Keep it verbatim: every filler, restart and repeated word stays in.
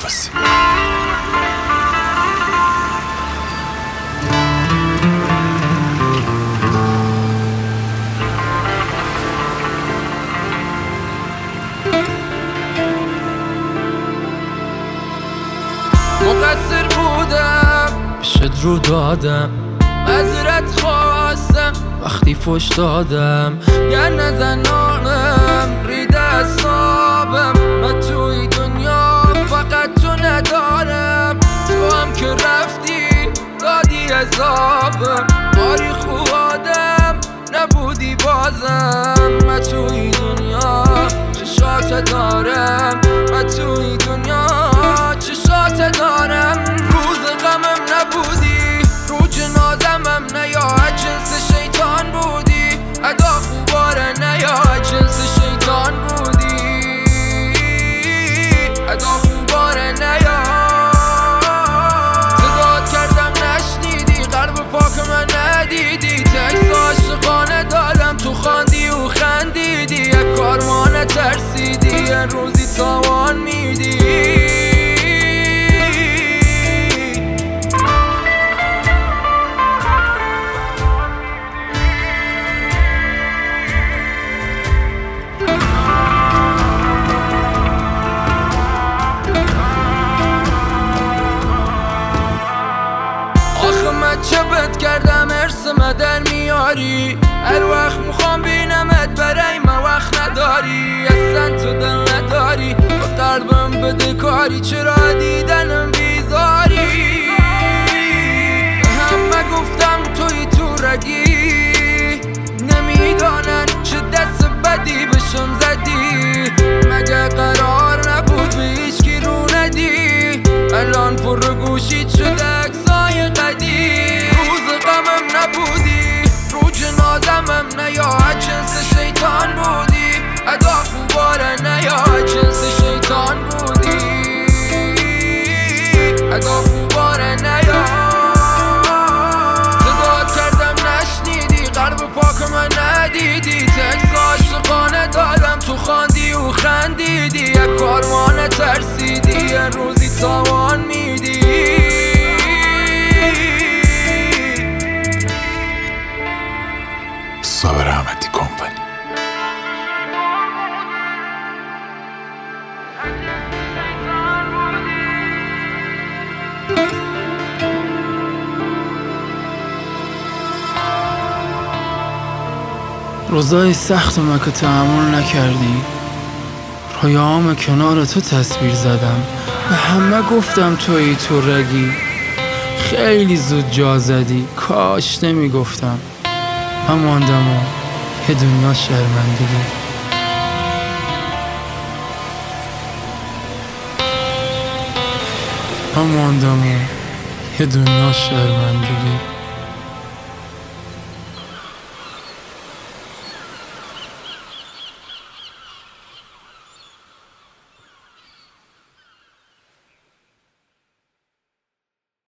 عباسی. مقصر بودم، بشد رو دادم، معذرت خواستم وقتی فوش دادم. گر نزنانم رید اعصابم، من توی دنیا فقط تو ندارم. تو هم که رفتی دادی عذابم، تاریخ و آدم نبودی بازم. من توی دنیا چشات دارم، من توی دنیا چشات دارم. روز غمم نبودی، رو جنازمم نه یا جنس شیطان بودی. ادا خوباره نه یا جنس شیطان بودی. ادا خوباره نه یا صدات کردم نشنیدی، قلب پاک من ندیدی. تکس عاشقانه دادم تو خواندی و خندیدی. یک کار ما نترسیدی، یه روزی تاوان میدی. چه بد کردم ارث مدر میاری؟ هر وقت میخوام بینمت برای ما وقت نداری. اصلا تو دل نداری، با قلبم بده کاری. چرا دیدنم بیزاری؟ همه گفتم توی تو رگی، نمیدانن چه دست بدی بشم زدی. مگه قرار نبود به هیچکی رو ندی؟ الان پر گوشید شده اکسای قدی. نبودی رو جنازمم نه یا جنس شیطان بودی. ادا خوباره نه یا جنس شیطان بودی. ادا خوباره نه یا صدات کردم نشنیدی، قلب پاک من ندیدی. تکس عاشقانه دادم تو خواندی و خندیدی. یک کار ما نترسیدی، یه روزی تاوان میدی. صابر احمدی کمپانی. روزای سخت و که تحمل نکردی، رویام کنار تو تصویر زدم. به همه گفتم توی تو رگی، خیلی زود جا زدی. کاش نمیگفتم، من ماندم و یه دنیا شرمندگی. من ماندم و یه دنیا شرمندگی.